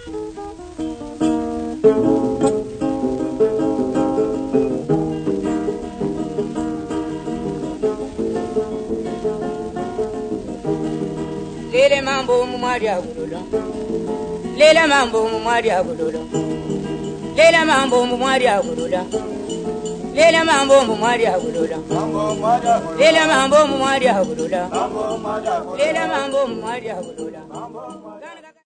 Lele mambo mumwaria gulola. Lele mambo mumwaria gulola. Lele mambo mumwaria gulola. Lele mambo mumwaria gulola. Lele mambo mumwaria gulola. Lele mambo mumwaria gulola.